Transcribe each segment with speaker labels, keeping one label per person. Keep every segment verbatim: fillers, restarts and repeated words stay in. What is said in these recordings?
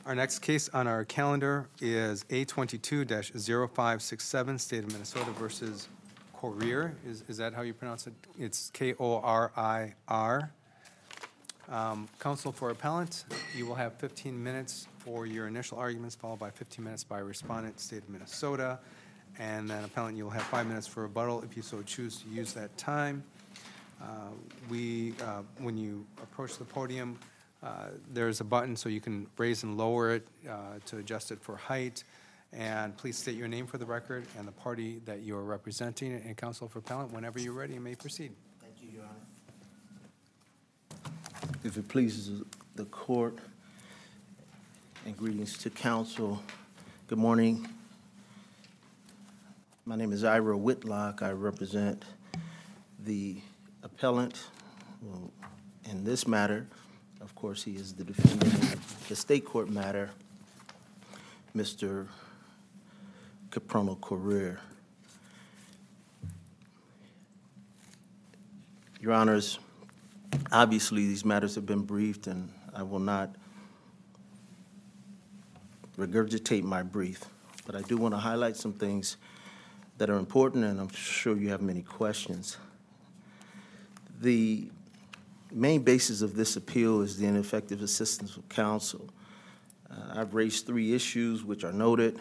Speaker 1: Our next case on our calendar is A twenty-two dash zero five six seven, State of Minnesota versus Korir. Is, is that how you pronounce it? It's K O R I R. Um, Counsel for appellant, you will have fifteen minutes for your initial arguments, followed by fifteen minutes by respondent, State of Minnesota. And then appellant, you will have five minutes for rebuttal if you so choose to use that time. Uh, we, uh, when you approach the podium, uh, there's a button so you can raise and lower it uh, to adjust it for height. And please state your name for the record and the party that you are representing. And counsel for appellant, whenever you're ready, you may proceed.
Speaker 2: Thank you, Your Honor. If it pleases the court, and greetings to counsel, good morning. My name is Ira Whitlock. I represent the appellant in this matter. Of course, he is the defendant in the state court matter, Mister Kiprono Korir. Your Honors, obviously these matters have been briefed, and I will not regurgitate my brief, but I do want to highlight some things that are important, and I'm sure you have many questions. The main basis of this appeal is the ineffective assistance of counsel. Uh, I've raised three issues which are noted.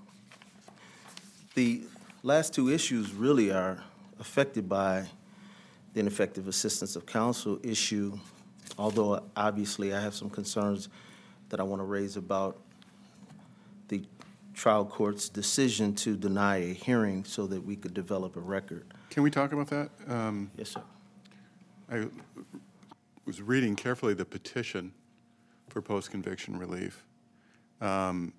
Speaker 2: The last two issues really are affected by the ineffective assistance of counsel issue, although obviously I have some concerns that I want to raise about the trial court's decision to deny a hearing so that we could develop a record.
Speaker 3: Can we talk about that? Um,
Speaker 2: Yes, sir.
Speaker 3: I was reading carefully the petition for post-conviction relief, um,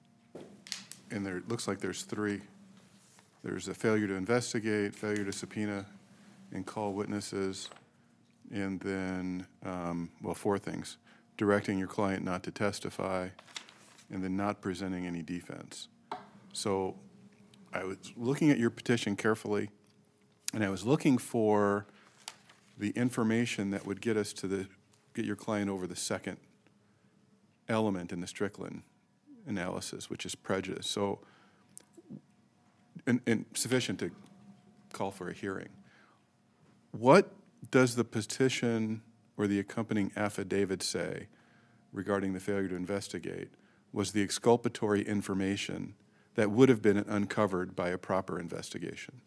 Speaker 3: and there it looks like there's three. There's a failure to investigate, failure to subpoena and call witnesses, and then, um, well, four things: directing your client not to testify, and then not presenting any defense. So I was looking at your petition carefully, and I was looking for the information that would get us to the, get your client over the second element in the Strickland analysis, which is prejudice. So, and, and sufficient to call for a hearing. What does the petition or the accompanying affidavit say regarding the failure to investigate was the exculpatory information that would have been uncovered by a proper investigation?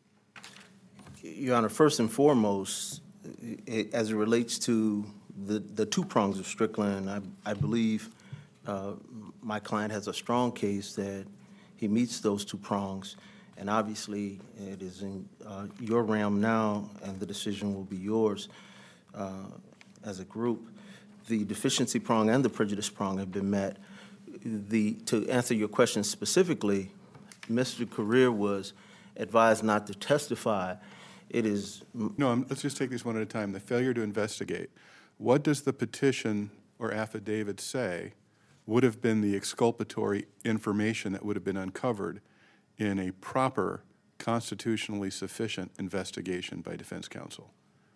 Speaker 2: Your Honor, first and foremost, it, as it relates to the, the two prongs of Strickland, I, I believe uh, my client has a strong case that he meets those two prongs, and obviously it is in uh, your realm now, and the decision will be yours uh, as a group. The deficiency prong and the prejudice prong have been met. The, to answer your question specifically, Mister Korir was advised not to testify. It is...
Speaker 3: No, I'm, let's just take these one at a time. The failure to investigate. What does the petition or affidavit say would have been the exculpatory information that would have been uncovered in a proper, constitutionally sufficient investigation by defense counsel?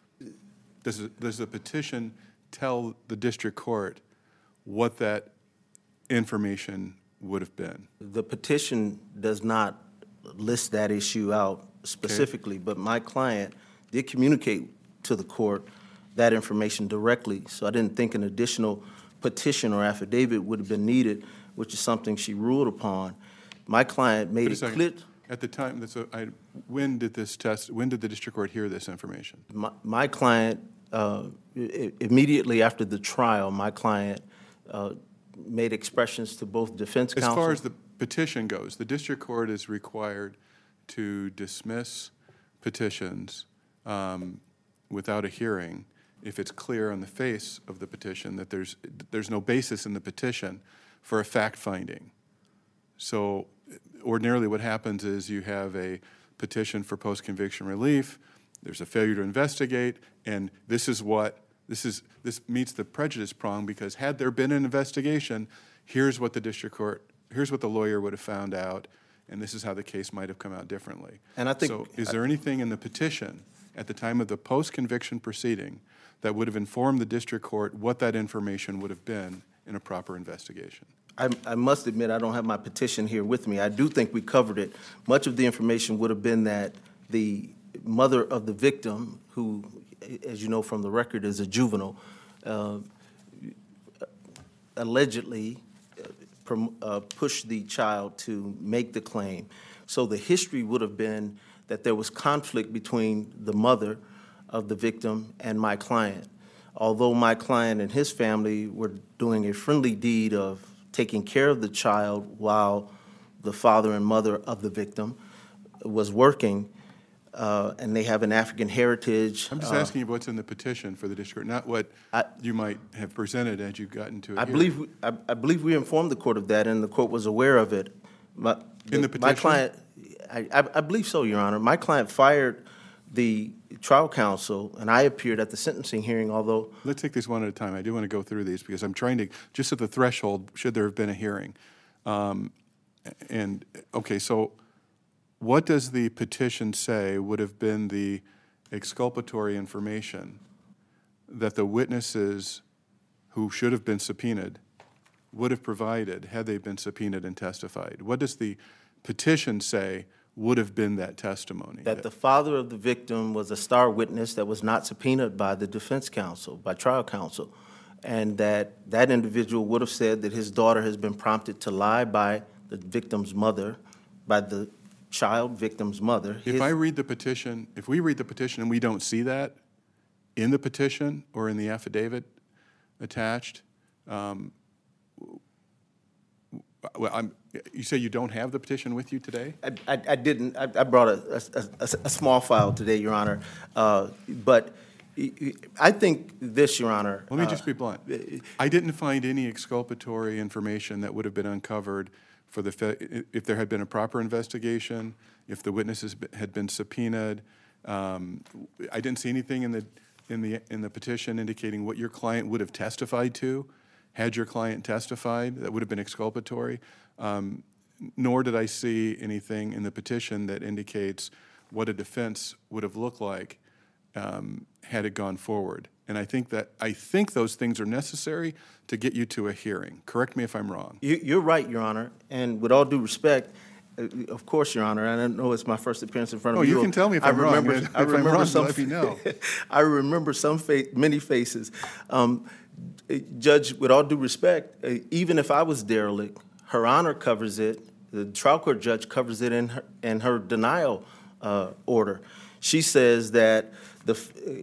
Speaker 3: Does, it, does the petition tell the district court what that information would have been?
Speaker 2: The petition does not list that issue out specifically, okay, but my client did communicate to the court that information directly, so I didn't think an additional petition or affidavit would have been needed, which is something she ruled upon. My client made it clear.
Speaker 3: At the time, that's a, I, when did this test, when did the district court hear this information?
Speaker 2: My, my client, uh, immediately after the trial, my client uh, made expressions to both defense counsel.
Speaker 3: As far as the petition goes, the district court is required to dismiss petitions um, without a hearing if it's clear on the face of the petition that there's there's no basis in the petition for a fact finding. So ordinarily what happens is you have a petition for post-conviction relief, there's a failure to investigate, and this is what This is this meets the prejudice prong, because had there been an investigation, here's what the district court, here's what the lawyer would have found out, and this is how the case might have come out differently.
Speaker 2: And I think,
Speaker 3: so, is there anything in the petition at the time of the post-conviction proceeding that would have informed the district court what that information would have been in a proper investigation?
Speaker 2: I, I must admit, I don't have my petition here with me. I do think we covered it. Much of the information would have been that the mother of the victim, who, as you know from the record, is a juvenile, uh, allegedly uh, prom- uh, pushed the child to make the claim. So the history would have been that there was conflict between the mother of the victim and my client. Although my client and his family were doing a friendly deed of taking care of the child while the father and mother of the victim was working, uh, and they have an African heritage.
Speaker 3: I'm just
Speaker 2: uh,
Speaker 3: asking you what's in the petition for the district, not what
Speaker 2: I-
Speaker 3: you might have presented as you got into it
Speaker 2: I
Speaker 3: here.
Speaker 2: believe, we- I, I believe we informed the court of that, and the court was aware of it. My,
Speaker 3: In the
Speaker 2: My
Speaker 3: petition?
Speaker 2: client, I, I I believe so, Your Honor. My client fired the trial counsel, and I appeared at the sentencing hearing, although
Speaker 3: Let's take this one at a time. I do want to go through these because I'm trying to, just at the threshold, should there have been a hearing? Um, And, okay, so what does the petition say would have been the exculpatory information that the witnesses who should have been subpoenaed would have provided had they been subpoenaed and testified? What does the petition say would have been that testimony?
Speaker 2: that the father of the victim was a star witness that was not subpoenaed by the defense counsel, by trial counsel, and that that individual would have said that his daughter has been prompted to lie by the victim's mother, by the child victim's mother.
Speaker 3: If
Speaker 2: His-
Speaker 3: I read the petition, if we read the petition and we don't see that in the petition or in the affidavit attached, um, well, I'm, you say you don't have the petition with you today?
Speaker 2: I, I, I didn't, I, I brought a, a, a, a small file today, Your Honor, uh, but I think this, Your Honor.
Speaker 3: Let me
Speaker 2: uh,
Speaker 3: just be blunt. I didn't find any exculpatory information that would have been uncovered for the, fe- if there had been a proper investigation, if the witnesses had been subpoenaed. Um, I didn't see anything in the, in the, in the petition indicating what your client would have testified to, had your client testified, that would have been exculpatory. Um, nor did I see anything in the petition that indicates what a defense would have looked like um, had it gone forward. And I think that, I think those things are necessary to get you to a hearing. Correct me if I'm wrong.
Speaker 2: You, you're right, Your Honor, and with all due respect, uh, of course, Your Honor, and I know it's my first appearance in front of
Speaker 3: Oh,
Speaker 2: you.
Speaker 3: you can tell me if
Speaker 2: I
Speaker 3: I'm wrong.
Speaker 2: remember-
Speaker 3: If
Speaker 2: I
Speaker 3: I'm
Speaker 2: remember
Speaker 3: wrong,
Speaker 2: some.
Speaker 3: let me know.
Speaker 2: I remember some fa- many faces. Um, Judge, with all due respect, uh, even if I was derelict, Her Honor covers it. The trial court judge covers it in her, in her denial uh, order. She says that the,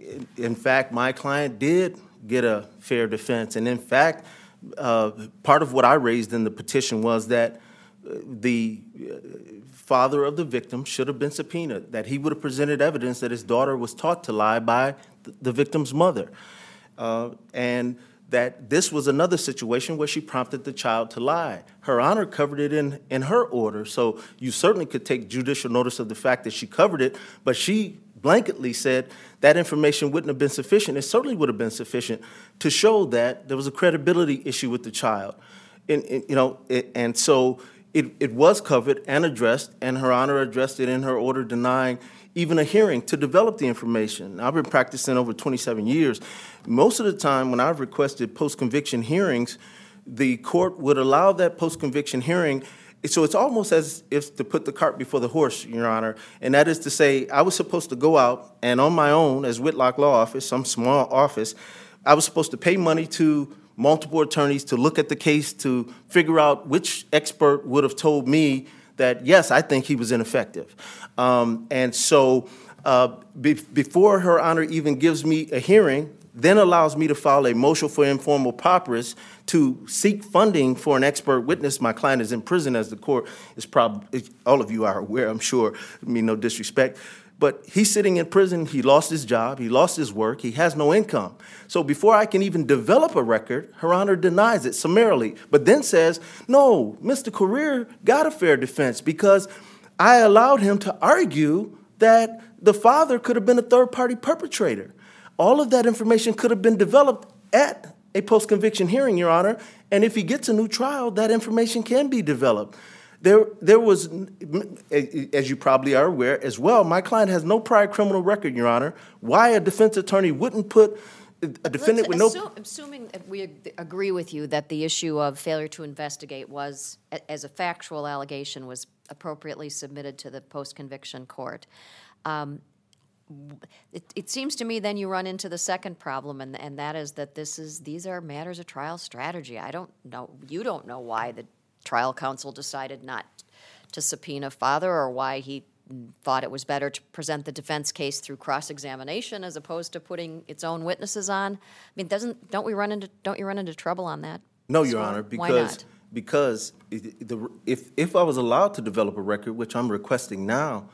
Speaker 2: in fact, my client did get a fair defense, and in fact, uh, part of what I raised in the petition was that uh, the uh, father of the victim should have been subpoenaed, that he would have presented evidence that his daughter was taught to lie by th- the victim's mother, uh, and that this was another situation where she prompted the child to lie. Her Honor covered it in, in her order, so you certainly could take judicial notice of the fact that she covered it, but she blanketly said that information wouldn't have been sufficient. It certainly would have been sufficient to show that there was a credibility issue with the child. And, and, you know, it, and so it, it was covered and addressed, and Her Honor addressed it in her order denying even a hearing to develop the information. I've been practicing over twenty-seven years. Most of the time when I've requested post-conviction hearings, the court would allow that post-conviction hearing. So it's almost as if to put the cart before the horse, Your Honor, and that is to say I was supposed to go out and on my own as Whitlock Law Office, some small office, I was supposed to pay money to multiple attorneys to look at the case to figure out which expert would have told me that, yes, I think he was ineffective. Um, and so uh, be- before Her Honor even gives me a hearing, then allows me to file a motion for informal papyrus to seek funding for an expert witness. My client is in prison, as the court is probably, all of you are aware, I'm sure, I mean, no disrespect. But he's sitting in prison, he lost his job, he lost his work, he has no income. So before I can even develop a record, Her Honor denies it summarily, but then says, no, Mister Career got a fair defense because I allowed him to argue that the father could have been a third-party perpetrator. All of that information could have been developed at a post-conviction hearing, Your Honor, and if he gets a new trial, that information can be developed. There, there was, as you probably are aware as well, my client has no prior criminal record, Your Honor. Why a defense attorney wouldn't put a defendant with no...
Speaker 4: Assume- Assuming that we ag- agree with you that the issue of failure to investigate was, a- as a factual allegation, was appropriately submitted to the post-conviction court, um, w- it, it seems to me then you run into the second problem, and, and that is that this is, these are matters of trial strategy. I don't know, you don't know why the trial counsel decided not to subpoena father, or why he thought it was better to present the defense case through cross-examination as opposed to putting its own witnesses on. I mean, doesn't, don't we run into, don't you run into trouble on that?
Speaker 2: No, Your
Speaker 4: score?
Speaker 2: Honor,
Speaker 4: Why
Speaker 2: because,
Speaker 4: not?
Speaker 2: because it- the, if, if I was allowed to develop a record, which I'm requesting now,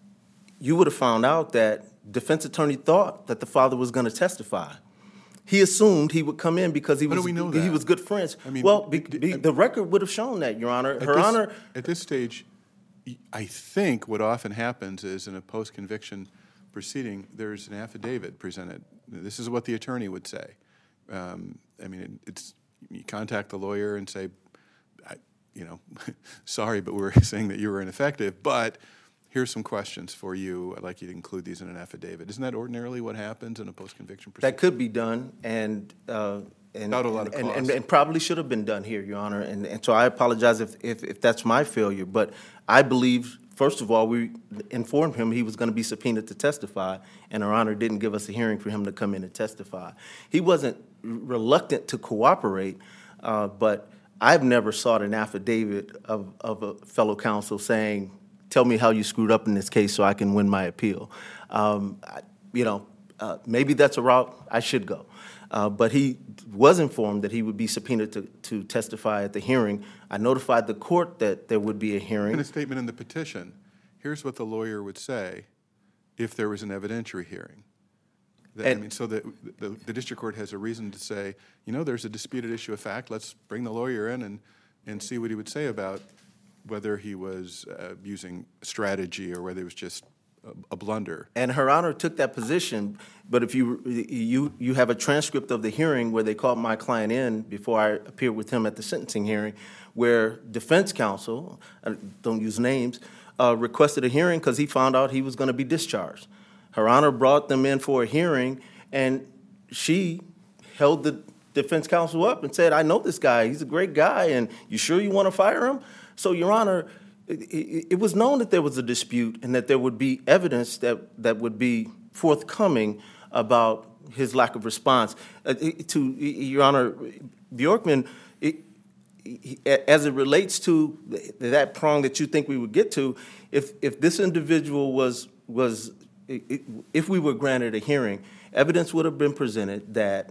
Speaker 2: you would have found out that defense attorney thought that the father was going to testify. He assumed he would come in because he
Speaker 3: How do
Speaker 2: was,
Speaker 3: we know
Speaker 2: he
Speaker 3: that?
Speaker 2: was good friends.
Speaker 3: I mean,
Speaker 2: Well, be-
Speaker 3: d-
Speaker 2: be-
Speaker 3: d-
Speaker 2: the record would have shown that, Your Honor.
Speaker 3: At
Speaker 2: Her
Speaker 3: this-
Speaker 2: Honor,
Speaker 3: At this stage, y- I think what often happens is in a post-conviction proceeding, there's an affidavit presented. This is what the attorney would say. Um, I mean, it- it's, you contact the lawyer and say, I- you know, sorry, but we're saying that you were ineffective, but here's some questions for you. I'd like you to include these in an affidavit. Isn't that ordinarily what happens in a post-conviction proceeding?
Speaker 2: that could be done, and, uh, and,
Speaker 3: Without a lot of
Speaker 2: and, and,
Speaker 3: cost.
Speaker 2: and probably should have been done here, Your Honor. And, and so I apologize if, if, if that's my failure. But I believe, first of all, we informed him he was going to be subpoenaed to testify, and Her Honor didn't give us a hearing for him to come in and testify. He wasn't reluctant to cooperate, uh, but I've never sought an affidavit of, of a fellow counsel saying, tell me how you screwed up in this case so I can win my appeal. Um, I, you know, uh, maybe that's a route I should go. Uh, but he was informed that he would be subpoenaed to, to testify at the hearing. I notified the court that there would be a hearing.
Speaker 3: In a statement in the petition, here's what the lawyer would say if there was an evidentiary hearing. That- I
Speaker 2: And-
Speaker 3: mean, so that the, the district court has a reason to say, you know, there's a disputed issue of fact, let's bring the lawyer in and, and see what he would say about whether he was uh, using strategy or whether it was just a, a blunder.
Speaker 2: And Her Honor took that position, but if you, you, you have a transcript of the hearing where they called my client in before I appeared with him at the sentencing hearing, where defense counsel, I don't use names, uh, requested a hearing because he found out he was going to be discharged. Her Honor brought them in for a hearing, and she held the defense counsel up and said, I know this guy, he's a great guy, and you sure you want to fire him? So, Your Honor, it, it, it was known that there was a dispute and that there would be evidence that, that would be forthcoming about his lack of response. Uh, it- to, Your Honor, Bjorkman, it, he- as it relates to th- that prong that you think we would get to, if, if this individual was, was i- i- if we were granted a hearing, evidence would have been presented that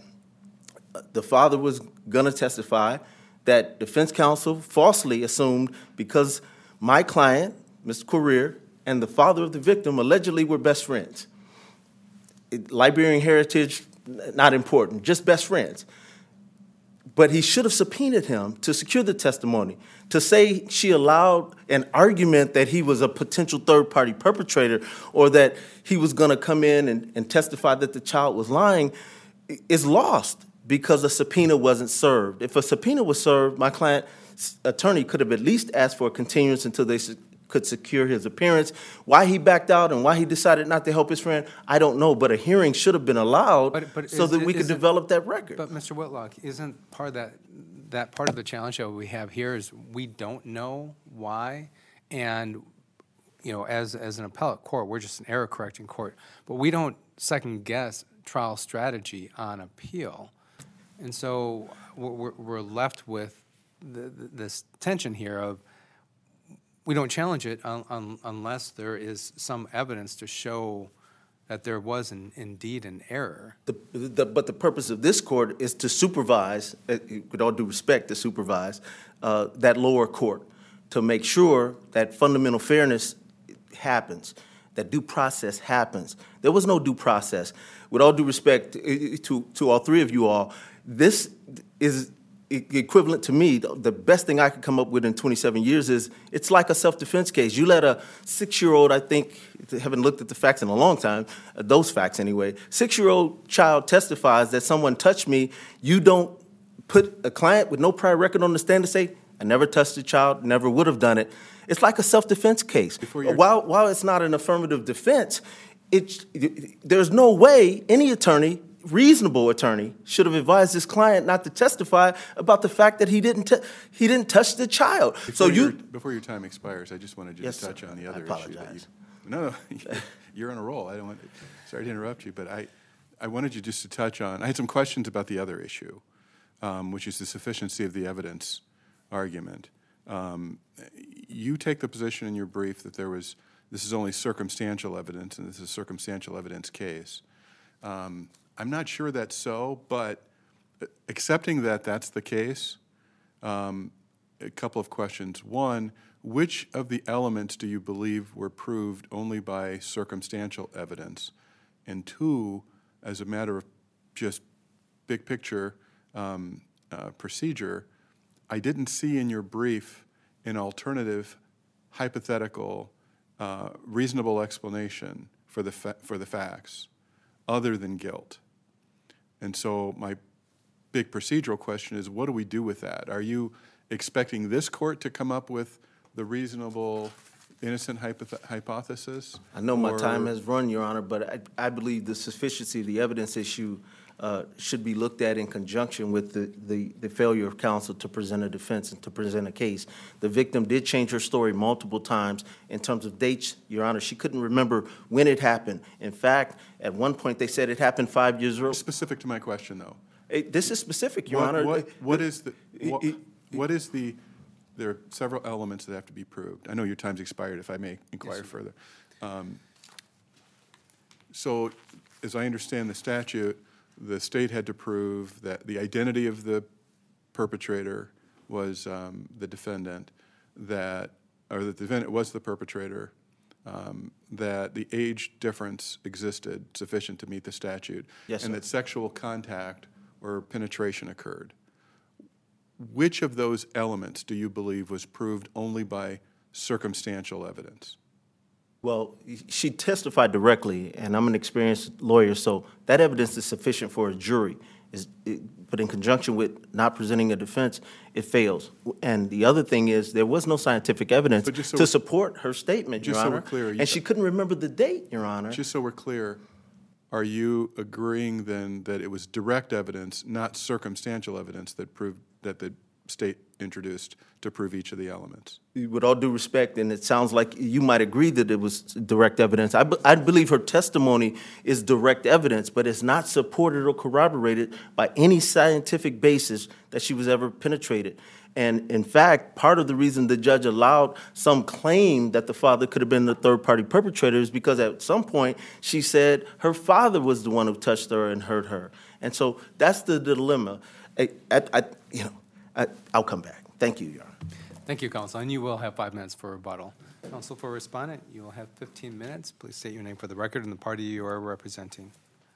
Speaker 2: the father was going to testify, that defense counsel falsely assumed because my client, Mister Corrier, and the father of the victim allegedly were best friends. It- Liberian heritage, not important, just best friends. But he should have subpoenaed him to secure the testimony, to say she allowed an argument that he was a potential third-party perpetrator or that he was going to come in and, and testify that the child was lying i- is lost because a subpoena wasn't served. If a subpoena was served, my client's attorney could have at least asked for a continuance until they se- could secure his appearance. Why he backed out and why he decided not to help his friend, I don't know, but a hearing should have been allowed
Speaker 1: But- but
Speaker 2: so
Speaker 1: is
Speaker 2: that
Speaker 1: it-
Speaker 2: we could
Speaker 1: is it-
Speaker 2: develop that record.
Speaker 1: But Mister Whitlock, isn't part of that, that part of the challenge that we have here is we don't know why? And, you know, as, as an appellate court, we're just an error correcting court, but we don't second guess trial strategy on appeal. And so we're, we're- we're left with the, the- this tension here of, we don't challenge it un, un, unless there is some evidence to show that there was an, indeed an error.
Speaker 2: The, the, but the purpose of this court is to supervise, uh, with all due respect, to supervise uh, that lower court, to make sure that fundamental fairness happens, that due process happens. There was no due process. With all due respect uh, to, to all three of you all, this is e- equivalent to me. The the best thing I could come up with in twenty-seven years is it's like a self-defense case. You let a six-year-old, I think, haven't looked at the facts in a long time, uh, those facts anyway, six-year-old child testifies that someone touched me. You don't put a client with no prior record on the stand to say, I never touched a child, never would have done it. It's like a self-defense case.
Speaker 3: Before you're-
Speaker 2: While, while it's not an affirmative defense, it's, there's no way any attorney reasonable attorney should have advised his client not to testify about the fact that he didn't, t- he didn't touch the child. So
Speaker 3: Before your-
Speaker 2: you,
Speaker 3: Before your time expires, I just wanted you
Speaker 2: Yes,
Speaker 3: to touch
Speaker 2: sir.
Speaker 3: on the
Speaker 2: I
Speaker 3: other issue that you.
Speaker 2: apologize.
Speaker 3: No, no, you're on a roll. I don't want, sorry to interrupt you, but I, I wanted you just to touch on, I had some questions about the other issue, um, which is the sufficiency of the evidence argument. Um, You take the position in your brief that there was, this is only circumstantial evidence, and this is a circumstantial evidence case. Um, I'm not sure that's so, but accepting that that's the case, um, a couple of questions. One, which of the elements do you believe were proved only by circumstantial evidence? And two, as a matter of just big picture um, uh, procedure, I didn't see in your brief an alternative, hypothetical, uh, reasonable explanation for the fa- for the facts, other than guilt. And so my big procedural question is, what do we do with that? Are you expecting this court to come up with the reasonable, innocent hypoth- hypothesis?
Speaker 2: I know my
Speaker 3: Or-
Speaker 2: time has run, Your Honor, but I, I believe the sufficiency of the evidence issue uh, should be looked at in conjunction with the, the, the failure of counsel to present a defense and to present a case. The victim did change her story multiple times in terms of dates, Your Honor. She couldn't remember when it happened. In fact, at one point, they said it happened five years ago.
Speaker 3: Specific to my question, though.
Speaker 2: Eh, This is specific, Your
Speaker 3: What-
Speaker 2: Honor.
Speaker 3: What, what is the, what,
Speaker 2: it-
Speaker 3: what is the, there are several elements that have to be proved. I know your time's expired, if I may inquire further. Um, So, as I understand the statute, the state had to prove that the identity of the perpetrator was um, the defendant, that, or that the defendant was the perpetrator, um, that the age difference existed sufficient to meet the statute.
Speaker 2: Yes,
Speaker 3: And
Speaker 2: sir.
Speaker 3: that sexual contact or penetration occurred. Which of those elements do you believe was proved only by circumstantial evidence?
Speaker 2: Well, she testified directly, and I'm an experienced lawyer, so that evidence is sufficient for a jury. Is- it- But in conjunction with not presenting a defense, it fails. And the other thing is, there was no scientific evidence
Speaker 3: But just so
Speaker 2: to
Speaker 3: we're-
Speaker 2: support her statement, Your
Speaker 3: just so we're
Speaker 2: Honor.
Speaker 3: clear, you-
Speaker 2: And she couldn't remember the date, Your Honor.
Speaker 3: Just so we're clear, are you agreeing then that it was direct evidence, not circumstantial evidence, that proved, that the state introduced to prove each of the elements?
Speaker 2: With all due respect, and it sounds like you might agree that it was direct evidence. I, be- I believe her testimony is direct evidence, but it's not supported or corroborated by any scientific basis that she was ever penetrated. And in fact, part of the reason the judge allowed some claim that the father could have been the third-party perpetrator is because at some point she said her father was the one who touched her and hurt her. And so that's the dilemma. I, I, I- you know, I, I'll come back. Thank you, Your Honor.
Speaker 1: Thank you, counsel, and you will have five minutes for rebuttal. Counsel for respondent, you will have fifteen minutes. Please state your name for the record and the party you are representing.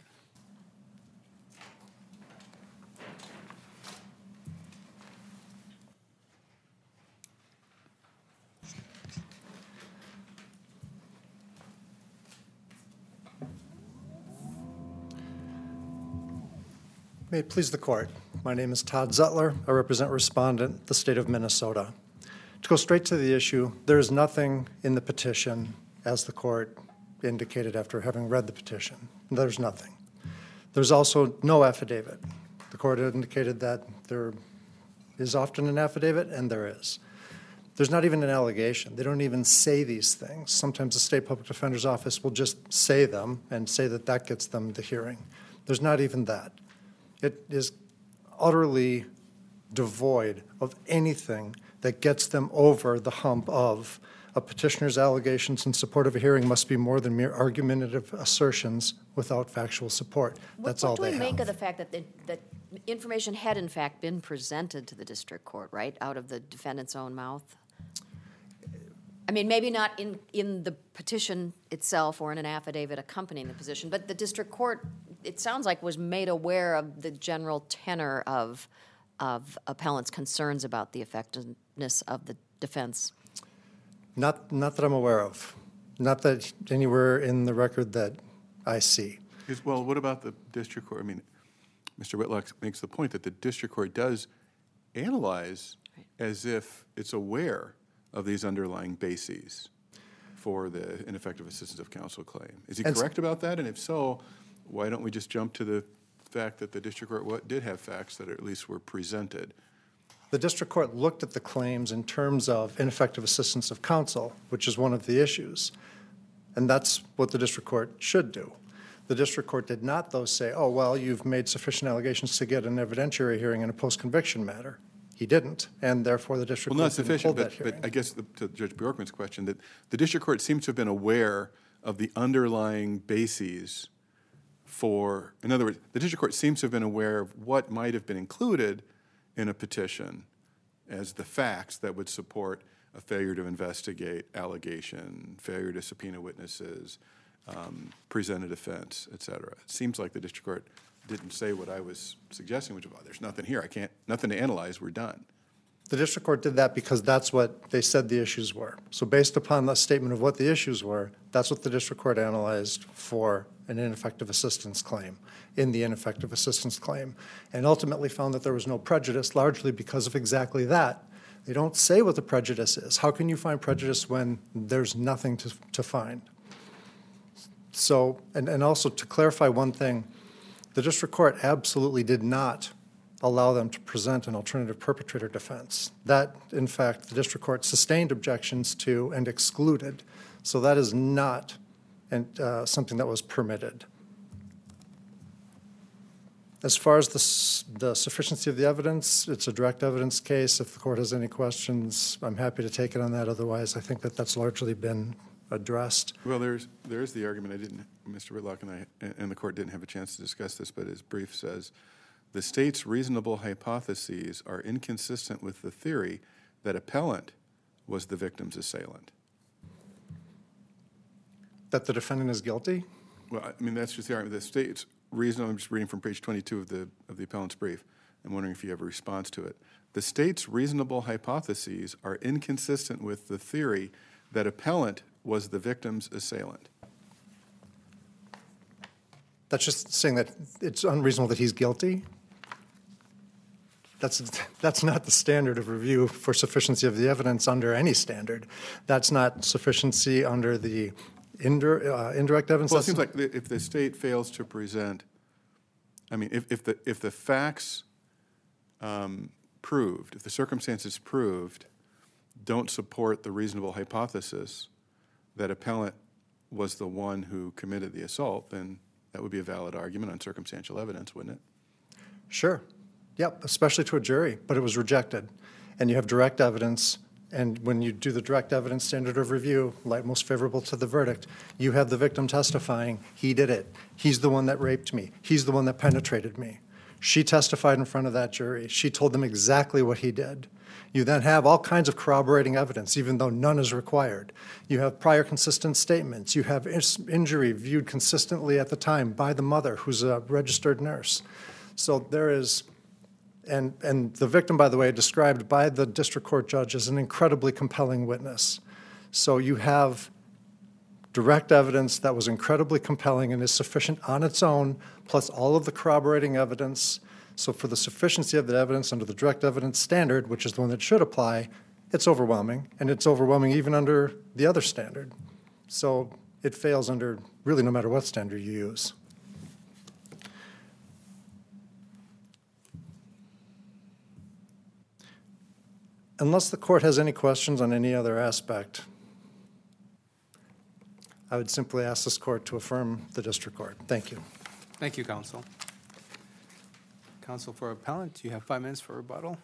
Speaker 5: May it please the court. My name is Todd Zutler. I represent respondent, the state of Minnesota. To go straight to the issue, there is nothing in the petition, as the court indicated after having read the petition. There's nothing. There's also no affidavit. The court indicated that there is often an affidavit, and there is. There's not even an allegation. They don't even say these things. Sometimes the state public defender's office will just say them and say that that gets them the hearing. There's not even that. It is utterly devoid of anything that gets them over the hump of a petitioner's allegations in support of a hearing must be more than mere argumentative assertions without factual support. That's all they
Speaker 4: What do we make of
Speaker 5: have.
Speaker 4: the fact that, the- that information had in fact been presented to the district court, right, out of the defendant's own mouth? I mean, maybe not in, in the petition itself or in an affidavit accompanying the petition, but the district court, it sounds like, was made aware of the general tenor of, of appellant's concerns about the effectiveness of the defense.
Speaker 5: Not, not that I'm aware of. Not that anywhere in the record that I see.
Speaker 3: Is- Well, what about the district court? I mean, Mister Whitlock makes the point that the district court does analyze as if it's aware of these underlying bases for the ineffective assistance of counsel claim. Is he
Speaker 5: And s-
Speaker 3: correct about that? And if so, why don't we just jump to the fact that the district court wa- did have facts that at least were presented.
Speaker 5: The district court looked at the claims in terms of ineffective assistance of counsel, which is one of the issues. And that's what the district court should do. The district court did not, though, say, oh, well, you've made sufficient allegations to get an evidentiary hearing in a post-conviction matter. He didn't, and therefore the district
Speaker 3: Well, not
Speaker 5: court didn't
Speaker 3: sufficient,
Speaker 5: hold that
Speaker 3: but,
Speaker 5: hearing.
Speaker 3: but I guess the- to Judge Bjorkman's question, that the district court seems to have been aware of the underlying bases for, in other words, the district court seems to have been aware of what might have been included in a petition as the facts that would support a failure to investigate allegation, failure to subpoena witnesses, um, present a defense, et cetera. It seems like the district court didn't say what I was suggesting, which was, oh, there's nothing here, I can't, nothing to analyze, we're done.
Speaker 5: The district court did that because that's what they said the issues were. So based upon the statement of what the issues were, that's what the district court analyzed for an ineffective assistance claim, in the ineffective assistance claim, and ultimately found that there was no prejudice, largely because of exactly that. They don't say what the prejudice is. How can you find prejudice when there's nothing to, to find? So, and, and also to clarify one thing, the district court absolutely did not allow them to present an alternative perpetrator defense. That, in fact, the district court sustained objections to and excluded. So that is not and, uh, something that was permitted. As far as the, s- the sufficiency of the evidence, it's a direct evidence case. If the court has any questions, I'm happy to take it on that. Otherwise, I think that that's largely been addressed.
Speaker 3: Well, there's, there's the argument, I didn't, Mister Whitlock and I, and the court didn't have a chance to discuss this, but his brief says, the state's reasonable hypotheses are inconsistent with the theory that appellant was the victim's assailant.
Speaker 5: That the defendant is guilty?
Speaker 3: Well, I mean, that's just the argument. The state's reasonable, I'm just reading from page twenty-two of the, of the appellant's brief. I'm wondering if you have a response to it. The state's reasonable hypotheses are inconsistent with the theory that appellant was the victim's assailant.
Speaker 5: That's just saying that it's unreasonable that he's guilty? That's, that's not the standard of review for sufficiency of the evidence under any standard. That's not sufficiency under the indir, uh, indirect evidence.
Speaker 3: Well, it
Speaker 5: That's-
Speaker 3: seems like the- if the state fails to present, I mean, if, if the, if the facts um, proved, if the circumstances proved don't support the reasonable hypothesis that appellant was the one who committed the assault, then that would be a valid argument on circumstantial evidence, wouldn't it?
Speaker 5: Sure. Yep, especially to a jury, but it was rejected. And you have direct evidence, and when you do the direct evidence standard of review, like most favorable to the verdict, you have the victim testifying, he did it. He's the one that raped me. He's the one that penetrated me. She testified in front of that jury. She told them exactly what he did. You then have all kinds of corroborating evidence, even though none is required. You have prior consistent statements. You have is- injury viewed consistently at the time by the mother, who's a registered nurse. So there is, and, and the victim, by the way, described by the district court judge as an incredibly compelling witness. So you have direct evidence that was incredibly compelling and is sufficient on its own, plus all of the corroborating evidence. So for the sufficiency of the evidence under the direct evidence standard, which is the one that should apply, it's overwhelming, and it's overwhelming even under the other standard. So it fails under really no matter what standard you use. Unless the court has any questions on any other aspect, I would simply ask this court to affirm the district court. Thank you.
Speaker 1: Thank you, counsel. Counsel for appellant, you have five minutes for rebuttal.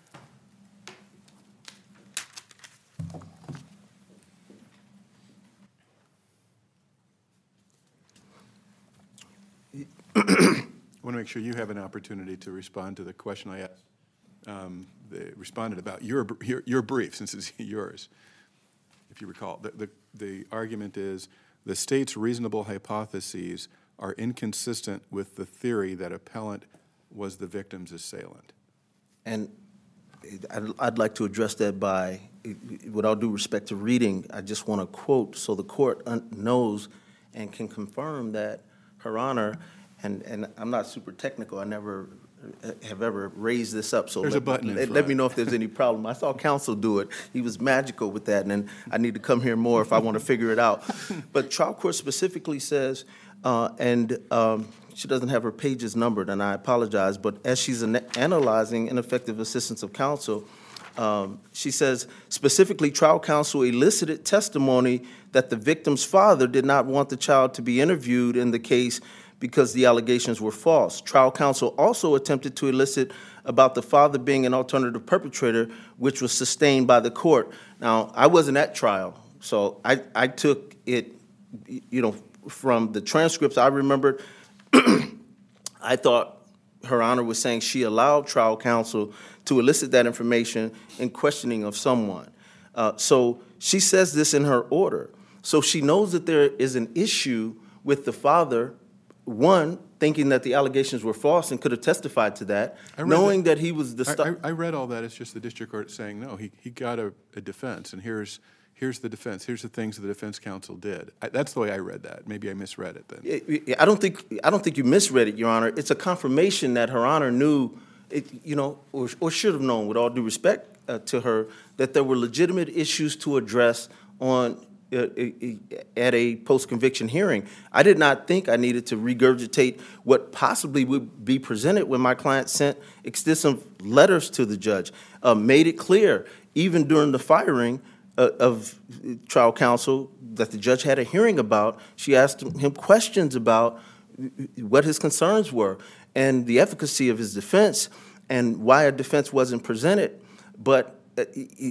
Speaker 3: I want to make sure you have an opportunity to respond to the question I asked. Um, They responded about your, br- your, your brief, since it's yours, if you recall. The, the, the argument is the state's reasonable hypotheses are inconsistent with the theory that appellant was the victim's assailant.
Speaker 2: And I'd, I'd like to address that by, with all due respect to reading, I just want to quote so the court un- knows and can confirm that Her Honor, and, and I'm not super technical, I never uh, have ever raised this up, so
Speaker 3: There's
Speaker 2: let,
Speaker 3: a button in
Speaker 2: let, let
Speaker 3: front.
Speaker 2: me know if there's any problem. I saw counsel do it. He was magical with that, and then I need to come here more if I want to figure it out. But trial court specifically says, Uh, And um, she doesn't have her pages numbered, and I apologize, but as she's ana- analyzing ineffective assistance of counsel, um, she says, specifically, trial counsel elicited testimony that the victim's father did not want the child to be interviewed in the case because the allegations were false. Trial counsel also attempted to elicit about the father being an alternative perpetrator, which was sustained by the court. Now, I wasn't at trial, so I, I took it, you know, from the transcripts I remembered. I thought Her Honor was saying she allowed trial counsel to elicit that information in questioning of someone. Uh, so she says this in her order. So she knows that there is an issue with the father, one, thinking that the allegations were false and could have testified to that,
Speaker 3: I read
Speaker 2: knowing
Speaker 3: that-
Speaker 2: that he was the
Speaker 3: I,
Speaker 2: stu-
Speaker 3: I I read all that, it's just the district court saying, no, he, he got a, a defense, and here's, here's the defense, here's the things the defense counsel did. I- That's the way I read that. Maybe I misread it then.
Speaker 2: I don't think, I don't think you misread it, Your Honor. It's a confirmation that Her Honor knew, it, you know, or, or should have known, with all due respect uh, to her, that there were legitimate issues to address on, uh, at a post-conviction hearing. I did not think I needed to regurgitate what possibly would be presented when my client sent extensive letters to the judge, uh, made it clear, even during the firing uh, of trial counsel that the judge had a hearing about, she asked him questions about what his concerns were and the efficacy of his defense and why a defense wasn't presented. But uh,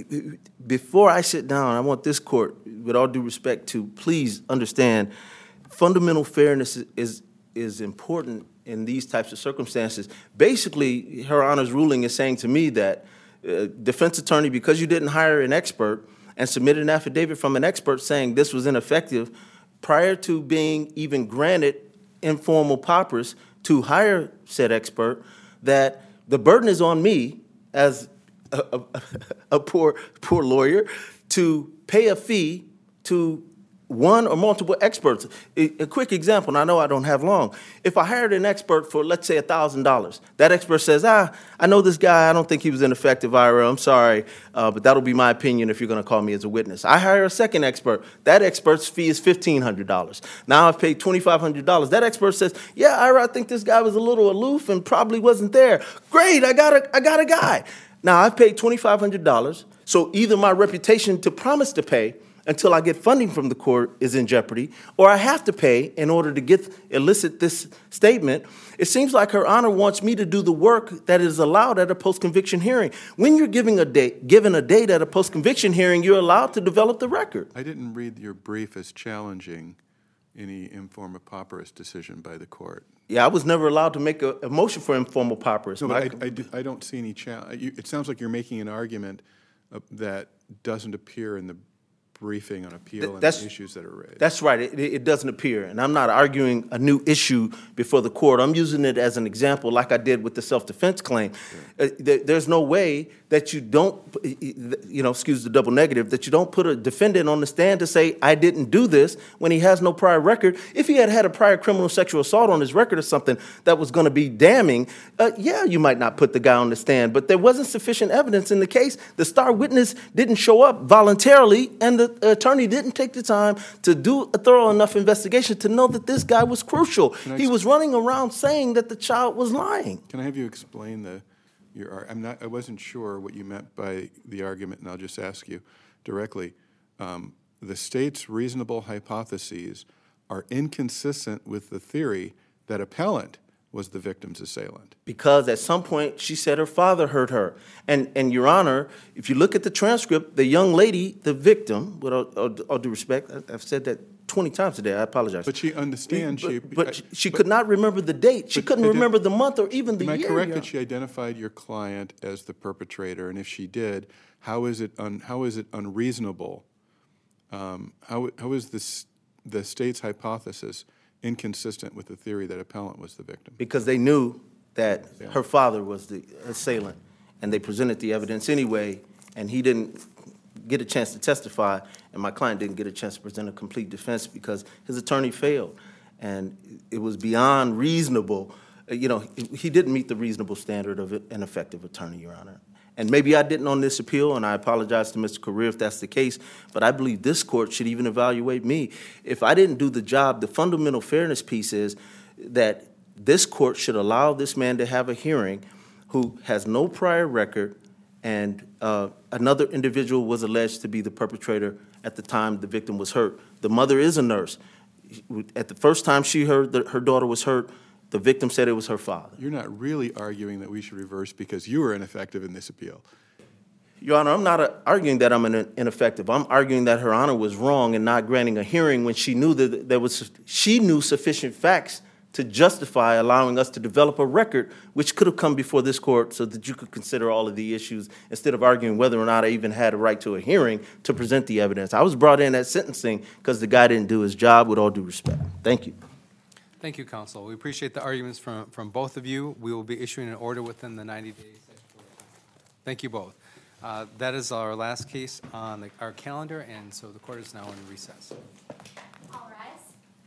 Speaker 2: before I sit down, I want this court, with all due respect, to please understand fundamental fairness is, is important in these types of circumstances. Basically, Her Honor's ruling is saying to me that uh, defense attorney, because you didn't hire an expert and submitted an affidavit from an expert saying this was ineffective, prior to being even granted informal papyrus to hire said expert, that the burden is on me as a, a, a poor, poor lawyer to pay a fee to one or multiple experts. A, a quick example, and I know I don't have long. If I hired an expert for, let's say, one thousand dollars, that expert says, ah, I know this guy, I don't think he was ineffective, Ira, I'm sorry, uh, but that'll be my opinion if you're going to call me as a witness. I hire a second expert. That expert's fee is fifteen hundred dollars. Now I've paid twenty-five hundred dollars. That expert says, yeah, Ira, I think this guy was a little aloof and probably wasn't there. Great, I got a, I got a guy. Now I've paid twenty-five hundred dollars, so either my reputation to promise to pay until I get funding from the court is in jeopardy, or I have to pay in order to get elicit this statement. It seems like Her Honor wants me to do the work that is allowed at a post-conviction hearing. When you're giving a date, given a date at a post-conviction hearing, you're allowed to develop the record.
Speaker 3: I didn't read your brief as challenging any informal papyrus decision by the court.
Speaker 2: Yeah, I was never allowed to make a, a motion for informal papyrus.
Speaker 3: No,
Speaker 2: My-
Speaker 3: but I, I do- I don't see any challenge. It sounds like you're making an argument uh, that doesn't appear in the briefing on appeal and
Speaker 2: that's-
Speaker 3: the issues that are raised.
Speaker 2: That's right. It, it doesn't appear. And I'm not arguing a new issue before the court. I'm using it as an example like I did with the self-defense claim. Uh, there, there's no way that you don't, you know, excuse the double negative, that you don't put a defendant on the stand to say, I didn't do this, when he has no prior record. If he had had a prior criminal sexual assault on his record or something that was going to be damning, uh, yeah, you might not put the guy on the stand. But there wasn't sufficient evidence in the case. The star witness didn't show up voluntarily, and the attorney didn't take the time to do a thorough enough investigation to know that this guy was crucial.
Speaker 3: I
Speaker 2: He
Speaker 3: ex-
Speaker 2: was running around saying that the child was lying.
Speaker 3: Can I have you explain the, your, ar- I'm not, I wasn't sure what you meant by the argument, and I'll just ask you directly. Um, the state's reasonable hypotheses are inconsistent with the theory that appellant was the victim's assailant.
Speaker 2: Because at some point she said her father hurt her. And, and Your Honor, if you look at the transcript, the young lady, the victim, with all, all, all due respect, I- I've said that twenty times today, I apologize.
Speaker 3: But she understands, she.
Speaker 2: But, but
Speaker 3: I-
Speaker 2: she- she
Speaker 3: but-
Speaker 2: could not remember the date. She
Speaker 3: but
Speaker 2: couldn't
Speaker 3: I did-
Speaker 2: remember the month or even the
Speaker 3: Am I
Speaker 2: year.
Speaker 3: correct
Speaker 2: Your
Speaker 3: that she identified your client as the perpetrator? And if she did, how is it, un, how is it unreasonable? Um, how, how is this, the state's hypothesis inconsistent with the theory that appellant was the victim?
Speaker 2: Because they knew that her father was the assailant, and they presented the evidence anyway, and he didn't get a chance to testify, and my client didn't get a chance to present a complete defense because his attorney failed. And it was beyond reasonable, uh, you know, he didn't meet the reasonable standard of an effective attorney, Your Honor. And maybe I didn't on this appeal, and I apologize to Mister Career if that's the case, but I believe this court should even evaluate me. If I didn't do the job, the fundamental fairness piece is that this court should allow this man to have a hearing who has no prior record, and uh, another individual was alleged to be the perpetrator at the time the victim was hurt. The mother is a nurse. At the first time she heard that her daughter was hurt, the victim said it was her father.
Speaker 3: You're not really arguing that we should reverse because you were ineffective in this appeal.
Speaker 2: Your Honor, I'm not uh, arguing that I'm in- ineffective. I'm arguing that Her Honor was wrong in not granting a hearing when she knew that there was, she knew sufficient facts to justify allowing us to develop a record which could have come before this court so that you could consider all of the issues instead of arguing whether or not I even had a right to a hearing to present the evidence. I was brought in at sentencing because the guy didn't do his job, with all due respect. Thank you.
Speaker 1: Thank you, counsel. We appreciate the arguments from, from both of you. We will be issuing an order within the ninety days. Thank you both. Uh, That is our last case on the- our calendar, and so the court is now in recess.